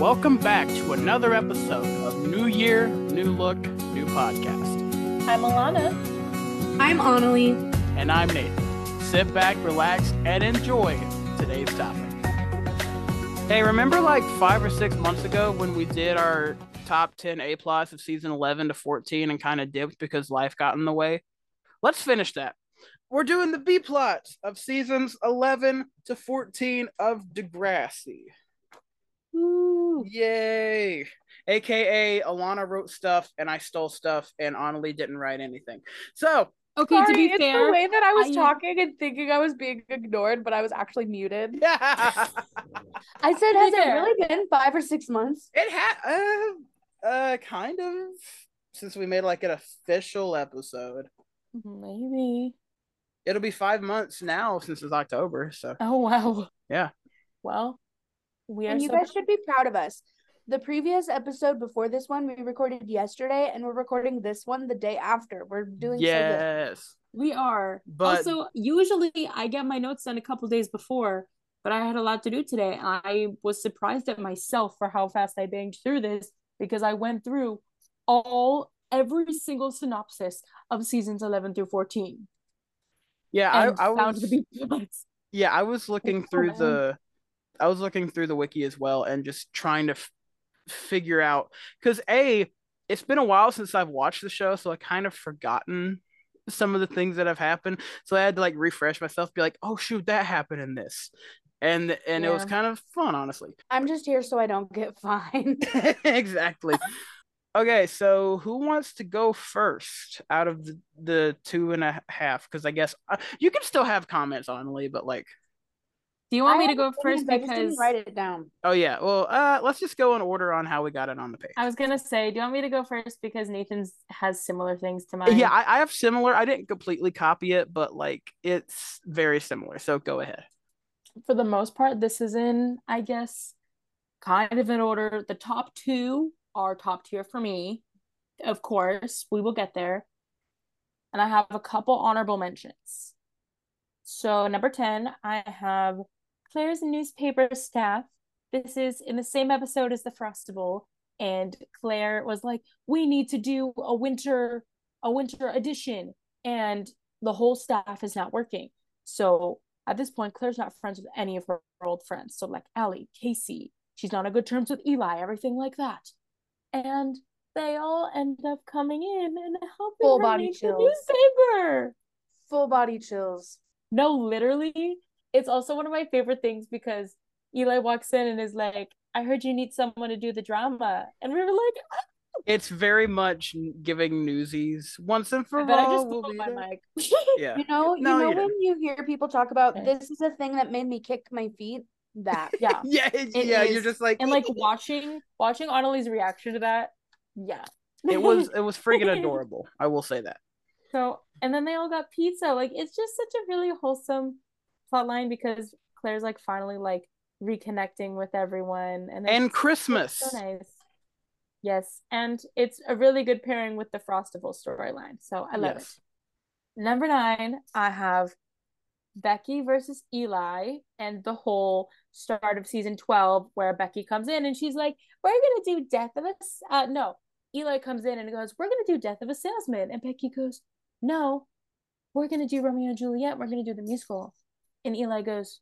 Welcome back to another episode of New Year, New Look, New Podcast. I'm Alana. I'm Annalie. And I'm Nathan. Sit back, relax, and enjoy today's topic. Hey, remember like 5 or 6 months ago when we did our top 10 A-plots of season 11 to 14 and kind of dipped because life got in the way? Let's finish that. We're doing the B-plots of seasons 11 to 14 of Degrassi. Woo. Yay! AKA Alana wrote stuff and I stole stuff and Annalie didn't write anything. So, Okay, Sorry, to be it's fair, the way that I was talking and thinking I was being ignored, but I was actually muted. yeah, I said, To has be it fair. really been 5 or 6 months? it had kind of since we made like an official episode. Maybe. It'll be 5 months now since it's October. So Oh, wow. yeah. Well, we are And you so guys should be proud of us. The previous episode before this one, we recorded yesterday, and we're recording this one the day after. We're doing so good. Yes. We are. But Also, usually I get my notes done a couple days before, but I had a lot to do today. I was surprised at myself for how fast I banged through this because I went through every single synopsis of seasons 11 through 14 yeah, and I found was the B-plots. yeah, I was looking through the wiki as well and just trying to figure out because it's been a while since I've watched the show, so I kind of forgotten some of the things that have happened. So I had to like refresh myself, be like, oh shoot, that happened in this. And it was Yeah. kind of fun, honestly. I'm just here so I don't get fined. Exactly. Okay, so who wants to go first out of the two and a half? Because I guess you can still have comments on Lee, but like, Do you want me I to have go opinions, first? I just didn't Because write it down. oh yeah, well, let's just go in order on how we got it on the page. I was gonna say, do you want me to go first because Nathan's has similar things to mine? Yeah, I have similar. I didn't completely copy it, but like it's very similar. So go ahead. For the most part, this is in, I guess, kind of in order. The top two are top tier for me. Of course, we will get there. And I have a couple honorable mentions. So, number 10, I have Claire's newspaper staff. This is in the same episode as the Frostival. And Claire was like, we need to do a winter edition. And the whole staff is not working. So at this point, Claire's not friends with any of her old friends. So like Allie, Casey, she's not on good terms with Eli, everything like that. And they all end up coming in and helping Full her body make the chills. newspaper. Full body chills. No, literally, it's also one of my favorite things because Eli walks in and is like, I heard you need someone to do the drama. And we were like, It's very much giving Newsies once and for I bet I all. just We'll blew be my there. mic. Yeah. You No, know you when didn't. you hear people talk about Okay. this is a thing that made me kick my feet? That. Yeah. Yeah, It yeah. is. You're just like And like watching Annalie's reaction to that, yeah. it was friggin' adorable. I will say that. So, and then they all got pizza. Like, it's just such a really wholesome plot line because Claire's like finally like reconnecting with everyone. And And it's Christmas. so nice. Yes. And it's a really good pairing with the Frostival storyline. So I love it. Number 9, I have Becky versus Eli and the whole start of season 12 where Becky comes in and she's like, we're gonna do death of a no. Eli comes in and goes, we're gonna do death of a salesman. And Becky goes, no, we're gonna do Romeo and Juliet. We're gonna do the musical. And Eli goes,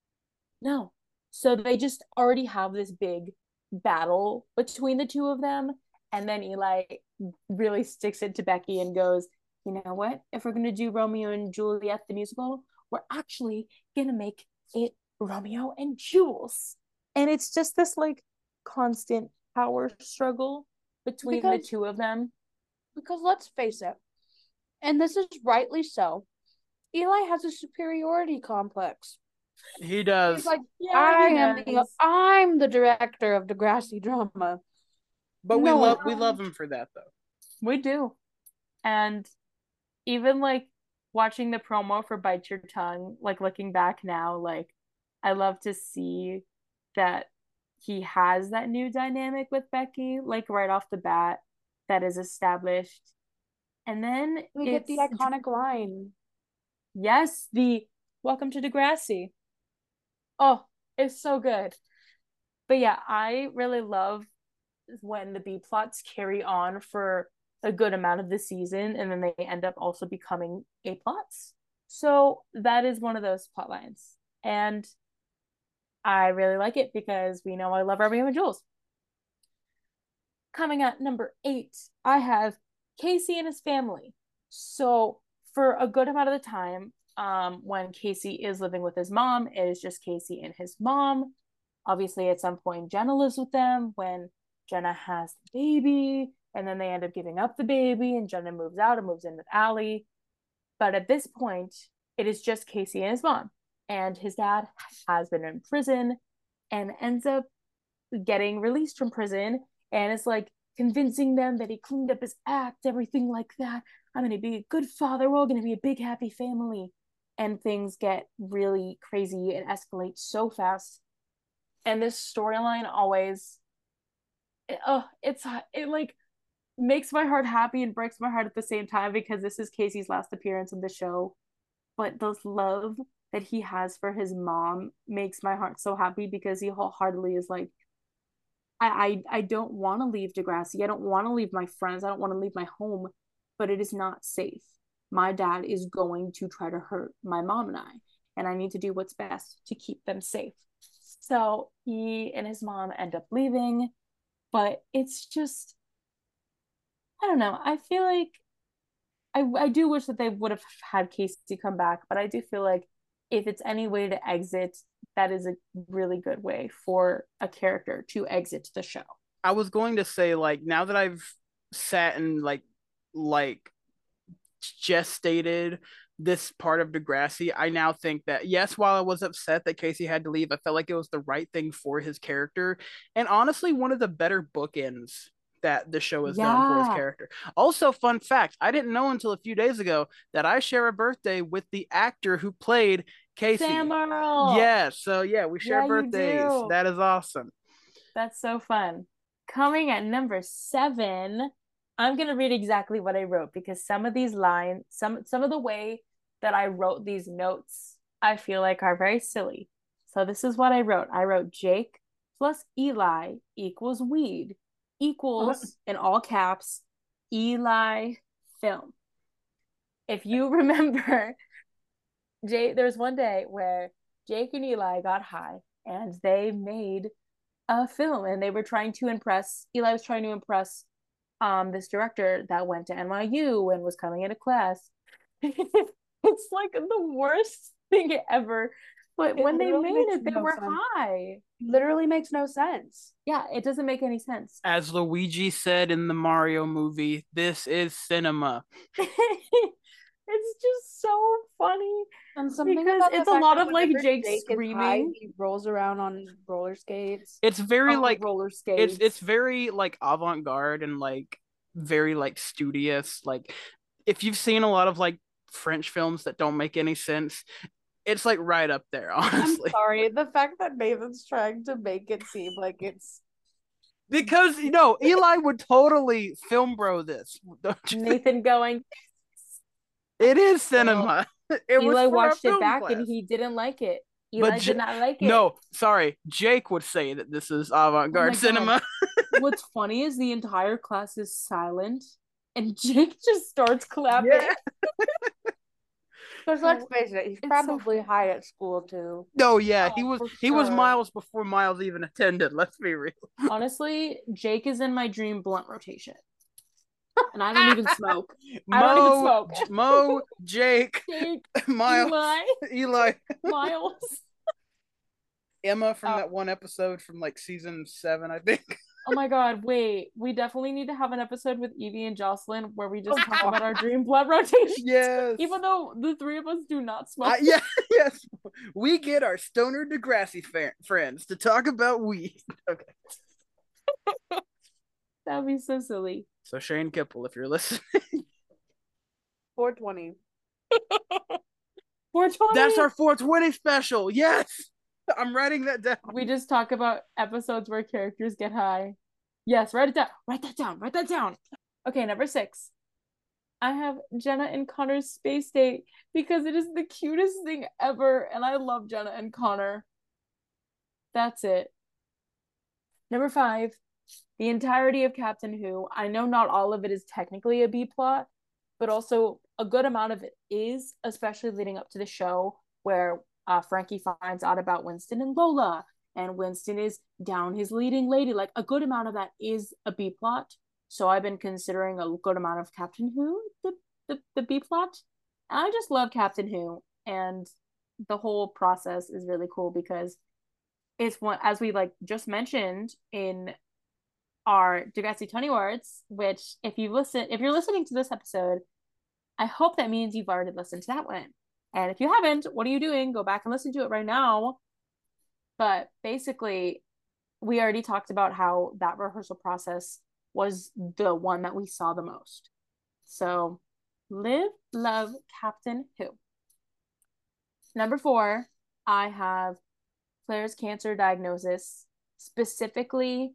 no. So they just already have this big battle between the two of them. And then Eli really sticks it to Becky and goes, you know what? If we're gonna do Romeo and Juliet the musical, we're actually gonna make it Romeo and Jules. And it's just this like constant power struggle between the two of them. Because let's face it, and this is rightly so, Eli has a superiority complex. He does. He's like, Yeah, I'm the director of Degrassi drama. But No, we love him for that though. We do. And even like watching the promo for Bite Your Tongue, like looking back now, like I love to see that he has that new dynamic with Becky, like right off the bat, that is established. And then we get the iconic line. Yes, the welcome to Degrassi. Oh, it's so good. But yeah, I really love when the B plots carry on for a good amount of the season and then they end up also becoming A plots. So that is one of those plot lines. And I really like it because we know I love Romeo and Jules. Coming at number 8, I have Casey and his family. So for a good amount of the time, when Casey is living with his mom, it is just Casey and his mom. Obviously, at some point, Jenna lives with them when Jenna has the baby, and then they end up giving up the baby, and Jenna moves out and moves in with Allie. But at this point, it is just Casey and his mom. And his dad has been in prison and ends up getting released from prison. And it's like convincing them that he cleaned up his act, everything like that. I'm going to be a good father. We're all going to be a big, happy family. And things get really crazy and escalate so fast. And this storyline always, it like makes my heart happy and breaks my heart at the same time because this is Casey's last appearance in the show. But the love that he has for his mom makes my heart so happy because he wholeheartedly is like, I don't want to leave Degrassi. I don't want to leave my friends. I don't want to leave my home, but it is not safe. My dad is going to try to hurt my mom and I need to do what's best to keep them safe. So he and his mom end up leaving, but it's just, I don't know. I feel like I do wish that they would have had Casey come back, but I do feel like if it's any way to exit, that is a really good way for a character to exit the show. I was going to say, like, now that I've sat and like gestated this part of Degrassi, I now think that yes, while I was upset that Casey had to leave, I felt like it was the right thing for his character, and honestly, one of the better bookends that the show has done for his character. Also, fun fact, I didn't know until a few days ago that I share a birthday with the actor who played Casey. Sam Earl. Yeah, so yeah, we share birthdays. That is awesome. That's so fun. Coming at number 7, I'm gonna read exactly what I wrote because some of these lines, some of the way that I wrote these notes, I feel like are very silly. So this is what I wrote. I wrote Jake plus Eli equals weed equals in all caps Eli film. If you remember, there's one day where Jake and Eli got high and they made a film and they were trying to impress, Eli was trying to impress this director that went to NYU and was coming into class. It's like the worst thing ever. But when they made it, they were high. Literally makes no sense. Yeah, it doesn't make any sense. As Luigi said in the Mario movie, this is cinema. It's just so funny. And something because it's a lot of like Jake screaming. High, he rolls around on roller skates. It's very like roller skates. It's very like avant-garde and like very like studious. Like if you've seen a lot of like French films that don't make any sense, it's like right up there, honestly. I'm sorry. The fact that Nathan's trying to make it seem like it's because Eli would totally film bro this. Nathan going, it is cinema. Eli watched it back and he didn't like it. Eli did not like it. No, sorry. Jake would say that this is avant-garde cinema. What's funny is the entire class is silent and Jake just starts clapping. Yeah. Because let's face it, he's probably high at school too. No, yeah, he was Miles before Miles even attended. Let's be real. Honestly, Jake is in my dream blunt rotation. And I don't even smoke. I don't even smoke. Mo, Jake, Miles, Eli, Miles, Emma from that one episode from like season 7, I think. Oh my god, wait. We definitely need to have an episode with Evie and Jocelyn where we just talk about our dream blood rotation. Yes. Even though the 3 of us do not smoke. Yes. We get our stoner Degrassi friends to talk about weed. Okay. That'd be so silly. So Shane Kipple, if you're listening. 420. 420? That's our 420 special. Yes. I'm writing that down. We just talk about episodes where characters get high. Yes, write it down. Write that down. Okay, number 6. I have Jenna and Connor's space date because it is the cutest thing ever, and I love Jenna and Connor. That's it. Number 5, the entirety of Captain Who. I know not all of it is technically a B plot, but also a good amount of it is, especially leading up to the show where Frankie finds out about Winston and Lola, and Winston is down his leading lady. Like, a good amount of that is a B plot. So I've been considering a good amount of Captain Who the B plot. And I just love Captain Who, and the whole process is really cool because it's one, as we like just mentioned in our Degrassi Tony Awards, which if you're listening to this episode, I hope that means you've already listened to that one. And if you haven't, what are you doing? Go back and listen to it right now. But basically, we already talked about how that rehearsal process was the one that we saw the most. So, live, love, Captain Who. Number 4, I have Claire's cancer diagnosis, specifically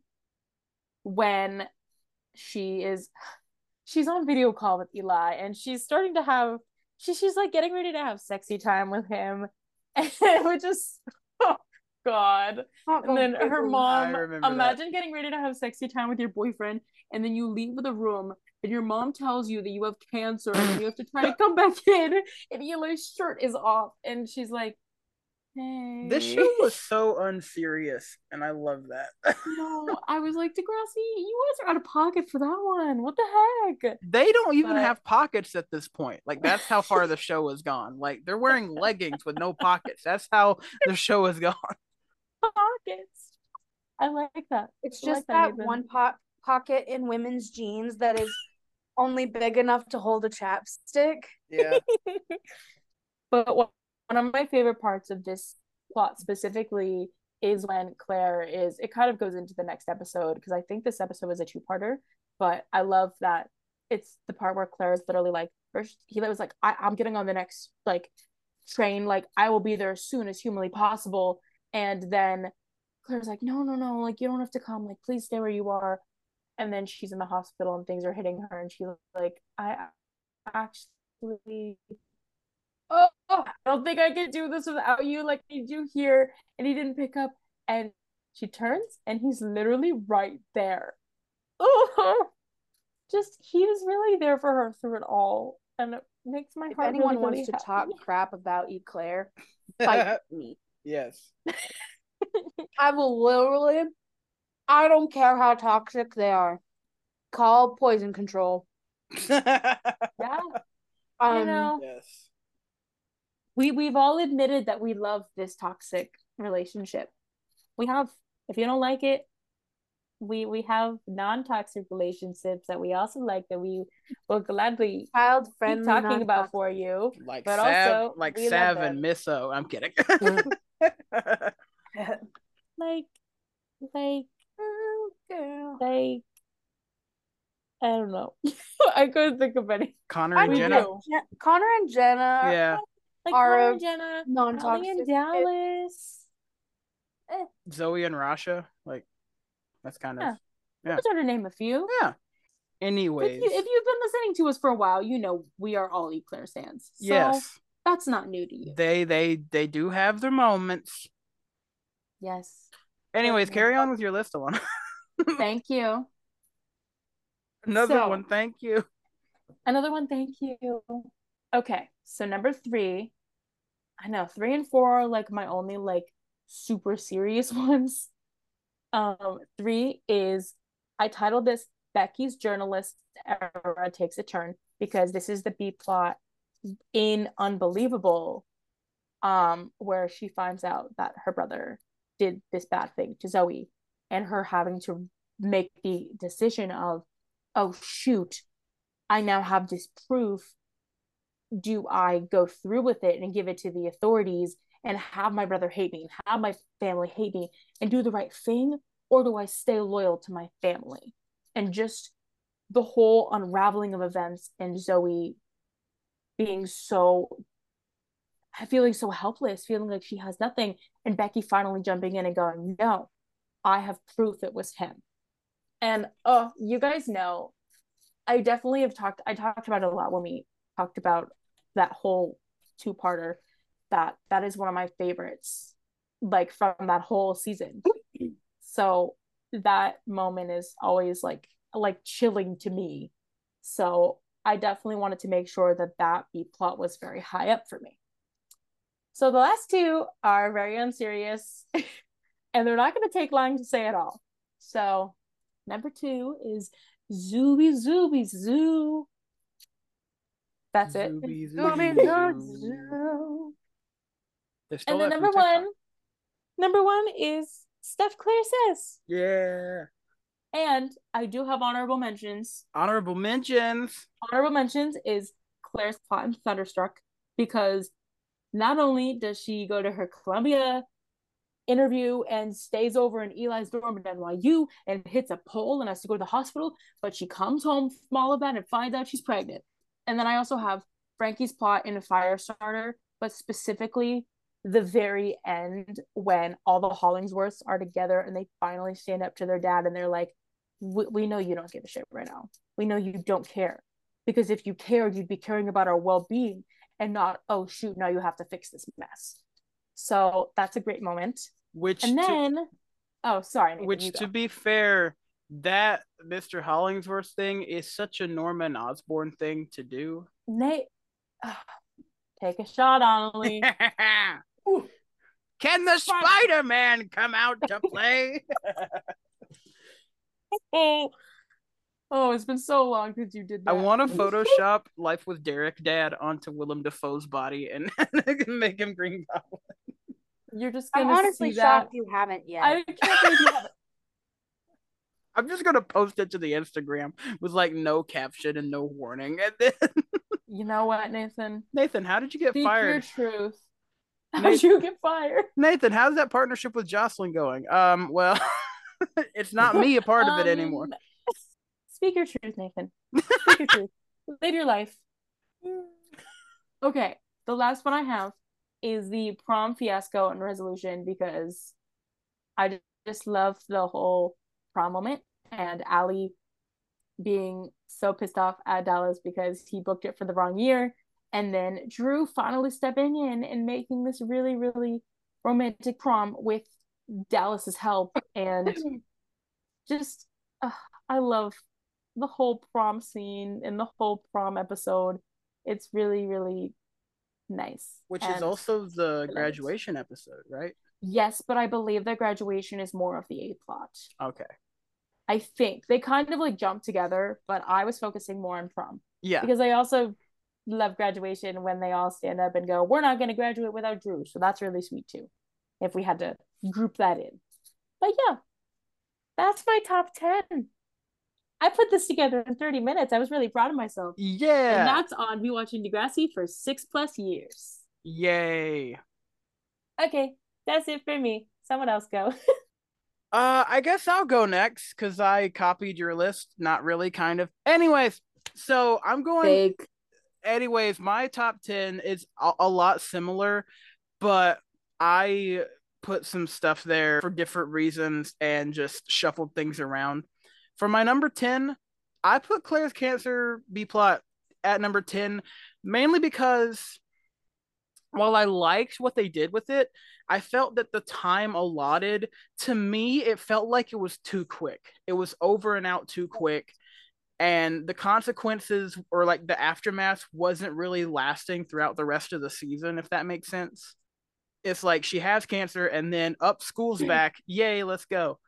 when she's on video call with Eli, and she's starting to have she's like getting ready to have sexy time with him, and which is, oh god. And then her mom, imagine getting ready to have sexy time with your boyfriend, and then you leave the room and your mom tells you that you have cancer and you have to try to come back in, and Eli's shirt is off and she's like, hey. This show was so unserious, and I love that. No, I was like, Degrassi, you guys are out of pocket for that one. What the heck? They don't even have pockets at this point. Like, that's how far the show has gone. Like, they're wearing leggings with no pockets. That's how the show has gone. Pockets. I like that. It's just that one pocket in women's jeans that is only big enough to hold a chapstick. Yeah. But one of my favorite parts of this plot specifically is when Claire is, it kind of goes into the next episode because I think this episode is a 2-parter, but I love that it's the part where Claire is literally like, first he was like, I'm getting on the next like train, like I will be there as soon as humanly possible. And then Claire's like, no, like you don't have to come, like please stay where you are. And then she's in the hospital and things are hitting her, and she's like, I actually, I don't think I can do this without you. Like, I need you here. And he didn't pick up. And she turns and he's literally right there. Oh, just, he was really there for her through it all. And it makes my heart. If anyone really, wants really to talk crap about Eclair, fight me. Yes. I will literally, I don't care how toxic they are, call poison control. Yeah. You know. Yes. We've all admitted that we love this toxic relationship. We have. If you don't like it, we have non-toxic relationships that we also like, that we will gladly child-friendly keep talking about for you. Like but Sav, also like Sav and Misso. I'm kidding. like oh, girl. Like, I don't know. I couldn't think of any. Connor and Jenna. Connor and Jenna. Yeah. Like are Connor and Jenna, non-toxic. and Dallas. Zoe and Rasha. Like, that's kind of. Yeah. Let's try to name a few. Yeah. Anyways. If you've been listening to us for a while, you know we are all Eclair fans. So yes. That's not new to you. They do have their moments. Yes. Anyways, carry on with your list, Alana. Thank you. Another one, thank you. Another one, thank you. Okay, so number 3. I know 3 and 4 are like my only like super serious ones. 3 is, I titled this Becky's Journalist Era Takes a Turn, because this is the B plot in Unbelievable, where she finds out that her brother did this bad thing to Zoe, and her having to make the decision of, oh shoot, I now have this proof. Do I go through with it and give it to the authorities and have my brother hate me and have my family hate me and do the right thing, or do I stay loyal to my family? And just the whole unraveling of events, and Zoe being feeling so helpless, feeling like she has nothing, and Becky finally jumping in and going, no, I have proof it was him. And you guys know, I talked about it a lot when we talked about that whole 2-parter. That is one of my favorites, like from that whole season. So that moment is always like chilling to me. So I definitely wanted to make sure that that B plot was very high up for me. So the last two are very unserious and they're not going to take long to say at all. So number 2 is Zooby Zooby Zoo. That's it. Zooby, Zooby, zooby, zoo, zoo. zoo. They stole And then that from TikTok. number one is Stuff Claire Says. Yeah. And I do have honorable mentions. Honorable mentions. Honorable mentions is Claire's plot in Thunderstruck, because not only does she go to her Columbia interview and stays over in Eli's dorm at NYU and hits a pole and has to go to the hospital, but she comes home from all of that and finds out she's pregnant. And then I also have Frankie's plot in Firestarter, but specifically the very end when all the Hollingsworths are together and they finally stand up to their dad and they're like, we know you don't give a shit right now. We know you don't care. Because if you cared, you'd be caring about our well-being and not, oh shoot, now you have to fix this mess. So that's a great moment. And then, Nathan, to be fair, that Mr. Hollingsworth thing is such a Norman Osborn thing to do. Nate, take a shot, Annalie. Can the Spider-Man come out to play? Oh, it's been so long since you did that. I want to Photoshop Life with Derek Dad onto Willem Dafoe's body and make him Green Goblin. You're just I'm gonna honestly see shocked that. you haven't yet. I can't believe you haven't. I'm just gonna post it to the Instagram with like no caption and no warning. And then You know what, Nathan? Nathan, how did you get Speak fired? your truth. How did you get fired? Nathan, how's that partnership with Jocelyn going? Well, it's not me a part of it anymore. Speak your truth, Nathan. Speak your truth. Live your life. Okay, the last one I have is the prom fiasco and resolution, because I just love the whole prom moment and Allie being so pissed off at Dallas because he booked it for the wrong year, and then Drew finally stepping in and making this really, really romantic prom with Dallas's help. And just I love the whole prom scene and the whole prom episode. It's really, really nice. Which is also the graduation episode, right? Yes, but I believe that graduation is more of the A plot. Okay. I think they kind of like jump together, but I was focusing more on prom. Yeah. Because I also love graduation when they all stand up and go, we're not going to graduate without Drew. So that's really sweet too, if we had to group that in. But yeah, that's my top 10. I put this together in 30 minutes. I was really proud of myself. Yeah. And that's on me watching Degrassi for 6+ years. Yay. Okay, that's it for me. Someone else go. I guess I'll go next because I copied your list. Not really, kind of. Anyways, so I'm going. Fake. Anyways, my top 10 is a lot similar, but I put some stuff there for different reasons and just shuffled things around. For my number 10, I put Claire's Cancer B-plot at number 10, mainly because while I liked what they did with it, I felt that the time allotted, to me, it felt like it was too quick. It was over and out too quick. And the consequences or like the aftermath wasn't really lasting throughout the rest of the season, if that makes sense. It's like she has cancer and then up, school's back. Yay, let's go.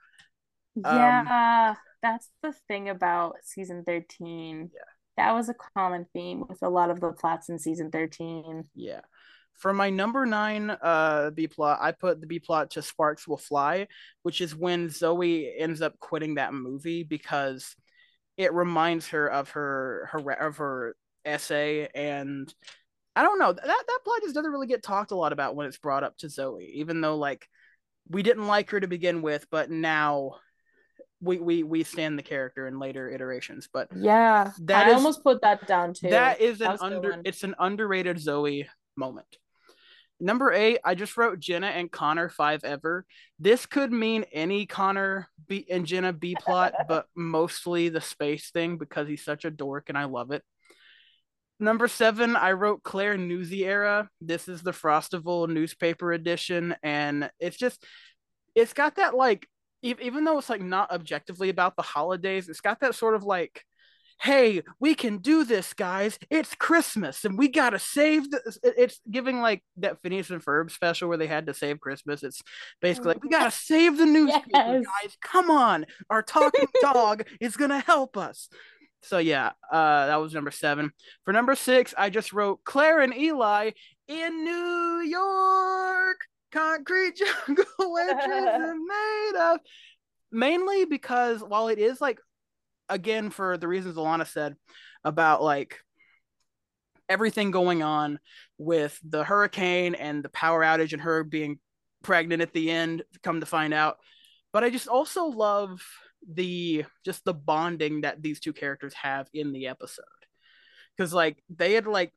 Yeah, that's the thing about season 13. Yeah. That was a common theme with a lot of the plots in season 13. Yeah. For my number 9 B plot, I put the B plot to Sparks Will Fly, which is when Zoe ends up quitting that movie because it reminds her of her essay, and I don't know, that plot just doesn't really get talked a lot about when it's brought up to Zoe, even though like we didn't like her to begin with, but now we stand the character in later iterations. But yeah, I almost put that down too. That is it's an underrated Zoe moment. Number 8, I just wrote Jenna and Connor 5 ever. This could mean any Connor and Jenna B plot, but mostly the space thing because he's such a dork and I love it. Number 7, I wrote Claire Newsy era. This is the Frostival newspaper edition, and it's got that like even though it's like not objectively about the holidays, it's got that sort of like, hey, we can do this, guys. It's Christmas and we gotta save this. It's giving like that Phineas and Ferb special where they had to save Christmas. It's basically like, we gotta save the newspaper, Yes. guys. Come on. Our talking dog is gonna help us. So yeah, that was number 7. For number 6, I just wrote Claire and Eli in New York. Concrete jungle where trees are made of. Mainly because while it is like, again, for the reasons Alana said about like everything going on with the hurricane and the power outage and her being pregnant at the end, come to find out. But I just also love the bonding that these two characters have in the episode. Because like they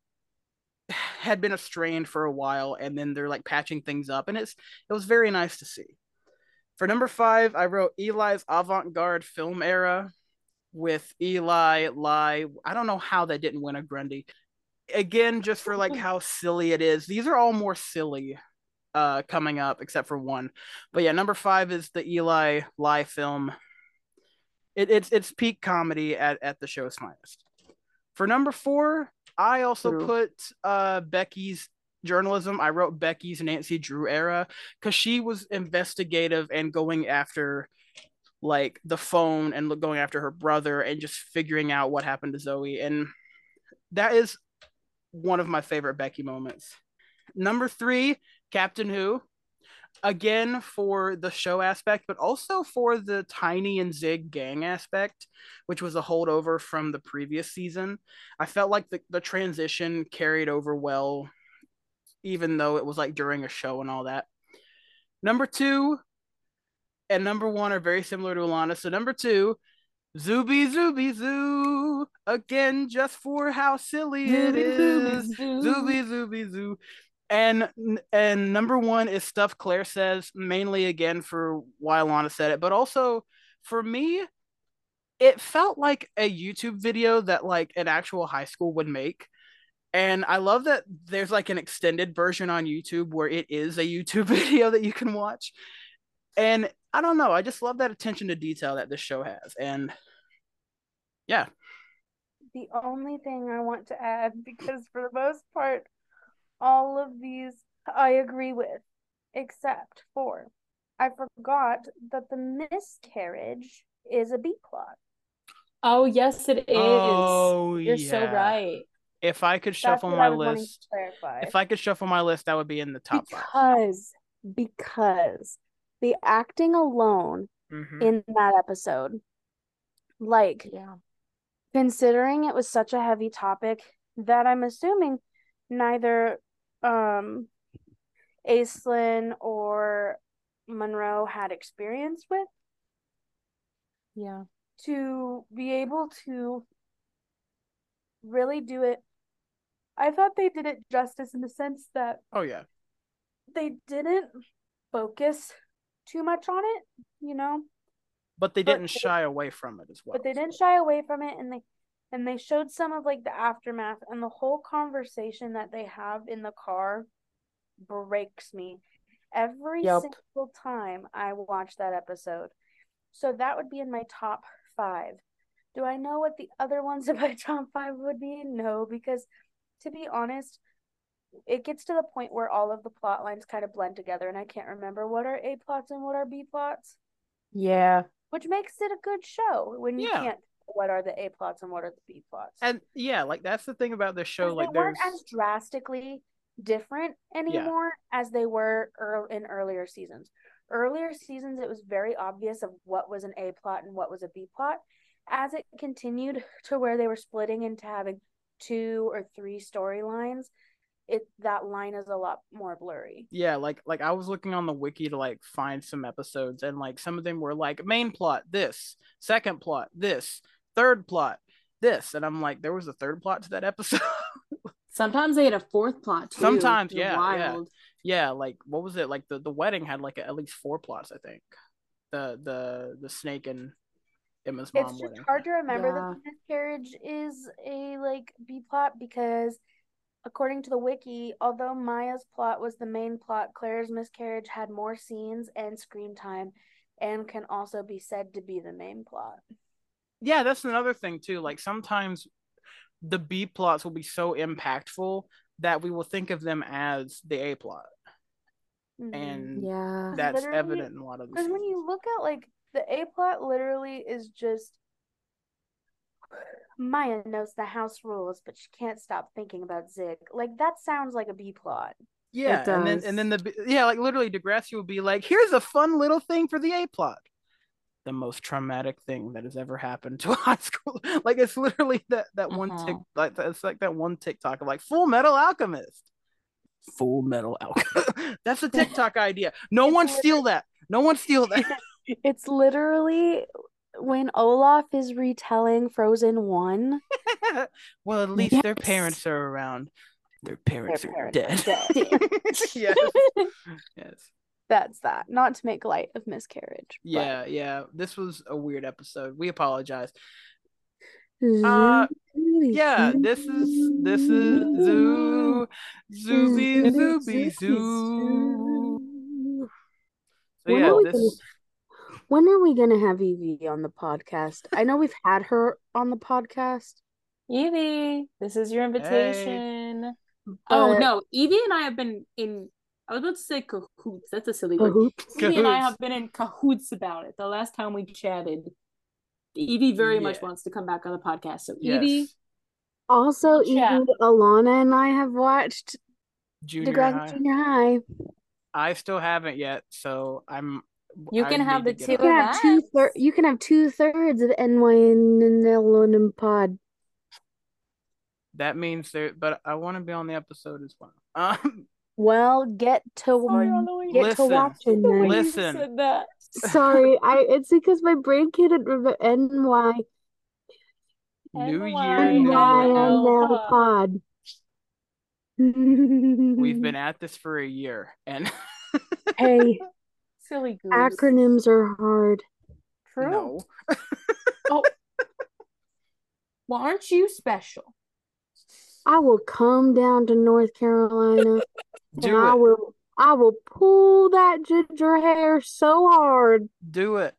had been estranged for a while and then they're like patching things up, and it was very nice to see. For number 5, I wrote Eli's avant-garde film era with Eli, Lai. I don't know how they didn't win a Grundy. Again, just for like how silly it is. These are all more silly coming up, except for one. But yeah, number 5 is the Eli Lai film. It's peak comedy at the show's finest. For number 4, I also put Becky's journalism. I wrote Becky's Nancy Drew era because she was investigative and going after like the phone and going after her brother and just figuring out what happened to Zoe. And that is one of my favorite Becky moments. Number 3, Captain Who. Again, for the show aspect, but also for the Tiny and Zig gang aspect, which was a holdover from the previous season. I felt like the transition carried over well, even though it was like during a show and all that. Number 2 and number 1 are very similar to Alana. So number 2, Zooby Zooby Zoo. Again, just for how silly it is. Zooby Zooby Zoo. And number 1 is stuff Claire says, mainly again for why Alana said it, but also for me, it felt like a YouTube video that like an actual high school would make. And I love that there's like an extended version on YouTube where it is a YouTube video that you can watch. And I don't know, I just love that attention to detail that this show has. And yeah. The only thing I want to add, because for the most part, all of these I agree with, except for I forgot that the miscarriage is a B plot. Oh, yes, it is. Oh, You're so right. If I could That's shuffle what my I was wanting to list, clarify. if I could shuffle my list, that would be in the top 5. Because the acting alone in that episode, like, considering it was such a heavy topic that I'm assuming neither Aislinn or Monroe had experience with. Yeah. To be able to really do it, I thought they did it justice in the sense that they didn't focus too much on it, you know, but they didn't shy away from it as well. But they didn't shy away from it, and they showed some of like the aftermath, and the whole conversation that they have in the car breaks me every single time I watch that episode. So that would be in my top 5. Do I know what the other ones in my top 5 would be? No, because to be honest, it gets to the point where all of the plot lines kind of blend together, and I can't remember what are A plots and what are B plots. Yeah. Which makes it a good show when you can't what are the A plots and what are the B plots. And yeah, like that's the thing about this show. Like they weren't as drastically different anymore as they were in earlier seasons. Earlier seasons, it was very obvious of what was an A plot and what was a B plot. As it continued to where they were splitting into having 2 or 3 storylines, that line is a lot more blurry. Yeah, like I was looking on the wiki to like find some episodes, and like some of them were like main plot this, second plot this, third plot this, and I'm like, there was a third plot to that episode. Sometimes they had a 4th plot too. Sometimes, yeah. Like what was it? Like the wedding had like at least 4 plots, I think. The snake and Emma's mom. It's just hard to remember that the miscarriage is a like B plot because, according to the wiki, although Maya's plot was the main plot, Claire's miscarriage had more scenes and screen time and can also be said to be the main plot. Yeah, that's another thing too. Like sometimes the B plots will be so impactful that we will think of them as the A plot. And that's evident in a lot of these. Because when you look at like the A plot, literally is just Maya knows the house rules, but she can't stop thinking about Zig. Like that sounds like a B plot. Yeah, and then like literally Degrassi would be like, here's a fun little thing for the A plot. The most traumatic thing that has ever happened to a high school. Like it's literally that one tick, like it's like that one TikTok of like Full Metal Alchemist. Full Metal Alchemist. That's a TikTok idea. No one steal that. It's literally when Olaf is retelling Frozen 1. Well, at least their parents are around. Their parents are dead. Yes. That's that. Not to make light of miscarriage. Yeah. This was a weird episode. We apologize. Yeah, this is Zoo Zooby Zoo. So yeah, when are we gonna have Evie on the podcast? I know we've had her on the podcast. Evie, this is your invitation. Hey. Oh no, Evie and I have been in. I was about to say cahoots. That's a silly word. Evie and I have been in cahoots about it. The last time we chatted, Evie very much wants to come back on the podcast. So Evie. Also, Evie, Alana, and I have watched Junior High. I still haven't yet, so You can have the two. You can have 2/3 of NY and L pod. That means but I want to be on the episode as well. Well, get to watching. Listen. Sorry, it's because my brain can't remember NY. New Year, NY pod. We've been at this for a year, and hey, silly goose. Acronyms are hard. True. No. Oh, well, aren't you special? I will come down to North Carolina. I will pull that ginger hair so hard. Do it.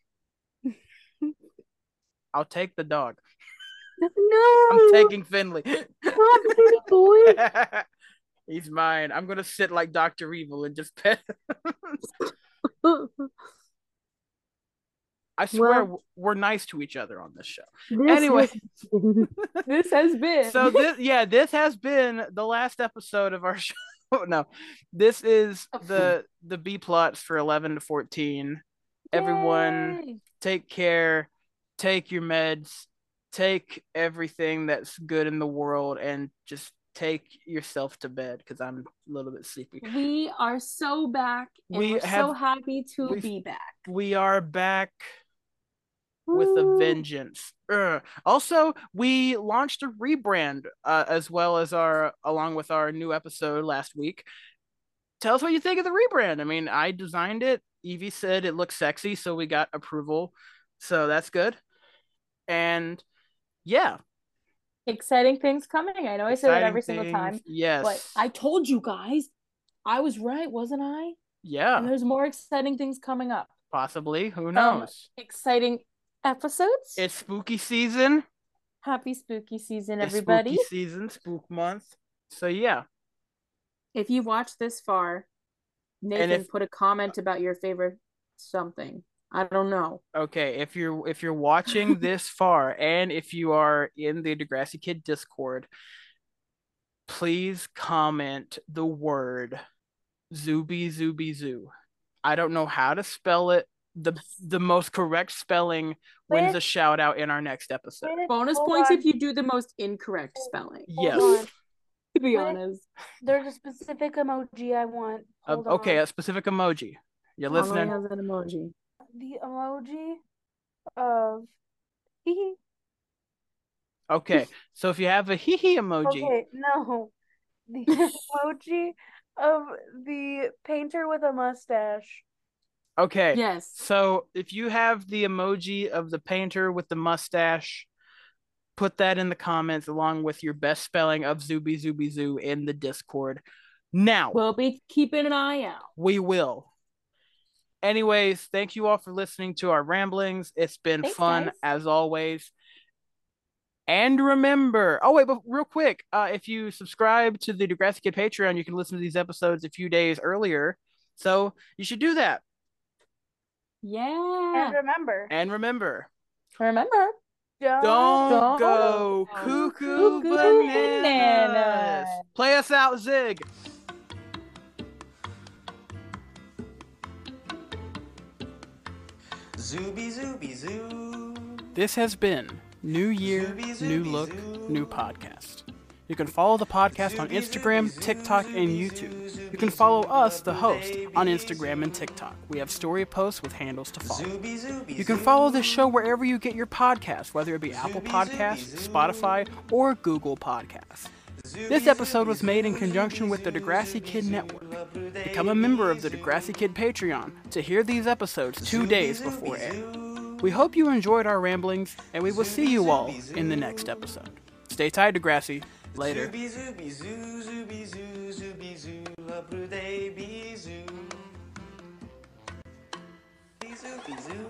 I'll take the dog. No. I'm taking Finley. Not Finley, boy. He's mine. I'm gonna sit like Dr. Evil and just pet I swear we're nice to each other on this show. Anyway, this has been. So this has been the last episode of our show. No, this is the B plots for 11 to 14. Yay. Everyone, take care. Take your meds. Take everything that's good in the world, and just take yourself to bed because I'm a little bit sleepy. We are so back, and we're so happy to be back. We are back with a vengeance. Also, we launched a rebrand as well as along with our new episode last week. Tell us what you think of the rebrand. I mean, I designed it. Evie said it looks sexy, so we got approval. So that's good. And yeah. Exciting things coming. I know I say that every single time. Yes. But I told you guys, I was right, wasn't I? Yeah. And there's more exciting things coming up. Possibly. Who knows? Exciting episodes. It's spooky season. Happy spooky season, everybody. Spooky season, spook month. So yeah. If you watch this far, Nathan, put a comment about your favorite something. I don't know. Okay, if you're watching this far, and if you are in the Degrassi Kid Discord, please comment the word Zooby Zoo. I don't know how to spell it. The most correct spelling wins a shout out in our next episode. Bonus points if you do the most incorrect spelling. Yes. To be honest. There's a specific emoji I want. Okay, a specific emoji. You're listening? Has an emoji. The emoji of hee hee. Okay, so if you have a hee hee emoji. Okay, no. The emoji of the painter with a mustache. Okay. Yes. So if you have the emoji of the painter with the mustache, put that in the comments along with your best spelling of Zooby Zoo in the Discord. Now. We'll be keeping an eye out. We will. Anyways, thank you all for listening to our ramblings. It's been Thanks, fun guys. as always. And remember, oh wait, but real quick, if you subscribe to the Degrassi Kid Patreon, you can listen to these episodes a few days earlier. So you should do that. Yeah. And remember, Remember, Don't Don't go go cuckoo cuckoo bananas. bananas. Play us out, Zig. Zooby zooby zoo. This has been New Year, New Look, New Podcast. You can follow the podcast on Instagram, TikTok, and YouTube. You can follow us, the host, on Instagram and TikTok. We have story posts with handles to follow. You can follow the show wherever you get your podcasts, whether it be Apple Podcasts, Spotify, or Google Podcasts. This episode was made in conjunction with the Degrassi Kid Network. Become a member of the Degrassi Kid Patreon to hear these episodes 2 days before air. We hope you enjoyed our ramblings, and we will see you all in the next episode. Stay tight, Degrassi. Later. Zooby zooby zoo, zooby zoo, zooby zoo, la day be zoo. Zooby zoo.